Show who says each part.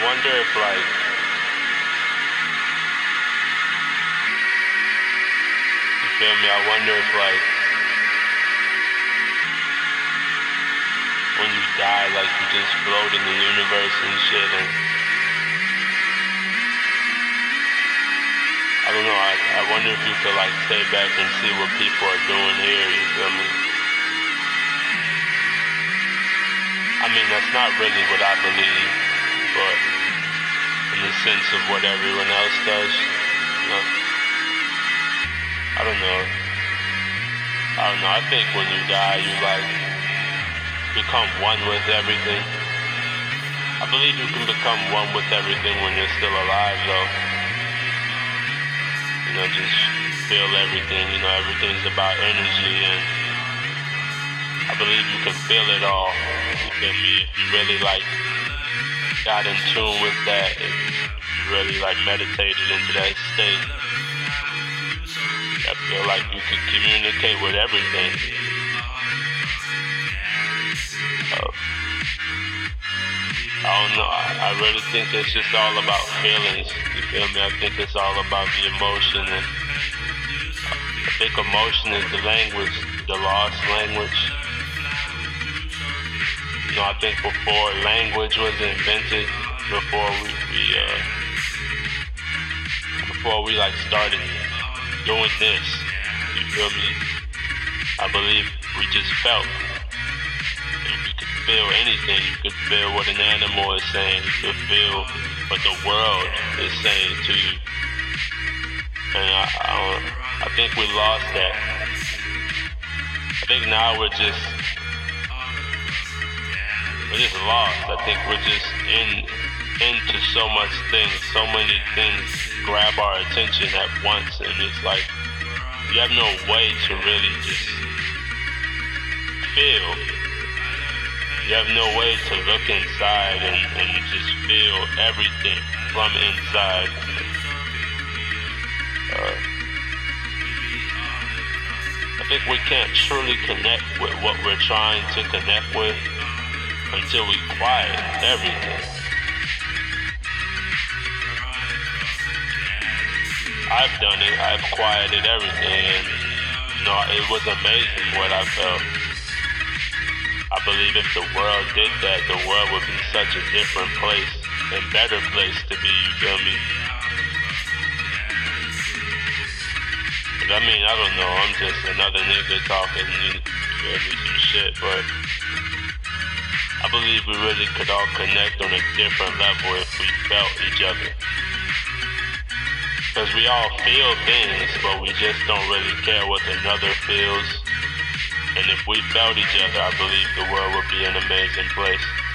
Speaker 1: wonder if like you feel me? I wonder if like when you die, like you just float in the universe and shit, and I don't know. I wonder if you could like stay back and see what people are doing here. You feel me? I mean, that's not really what I believe, but in the sense of what everyone else does, you know? I don't know. I think when you die, you like become one with everything. I believe you can become one with everything when you're still alive, though. You know, just feel everything. You know, everything's about energy, and I believe you can feel it all. You feel me? If you really like got in tune with that, if you really like meditated into that state, I feel like you could communicate with everything. I don't know. I really think it's just all about feelings. You feel me? I think it's all about the emotion, and I think emotion is the language, the lost language. You know, I think before language was invented, before we like started doing this, you feel me? I believe we just felt. If you could feel anything, you could feel what an animal is saying, you could feel what the world is saying to you. And I think we lost that. I think now we're just lost. I think we're just into so much things, so many things grab our attention at once, and it's like you have no way to really just feel. You have no way to look inside and just feel everything from inside. I think we can't truly connect with what we're trying to connect with until we quiet everything. I've done it. I've quieted everything, and you know, it was amazing what I felt. I believe if the world did that, the world would be such a different place and better place to be, you feel me? But I mean, I don't know, I'm just another nigga talking, you feel me, some shit, but I believe we really could all connect on a different level if we felt each other. Because we all feel things, but we just don't really care what another feels. And if we felt each other, I believe the world would be an amazing place.